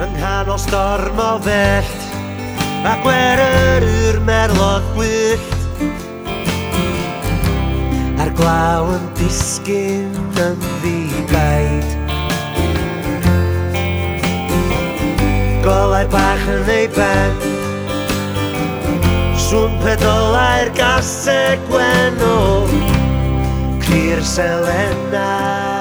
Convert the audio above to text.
Yn nghanol storm o fellt a gweryr merlod gwyllt a'r glaw yn disgyn yn ddigaid. Golau bach yn ei ben, sŵn pedolau'r gaseg gwen o clir selenau.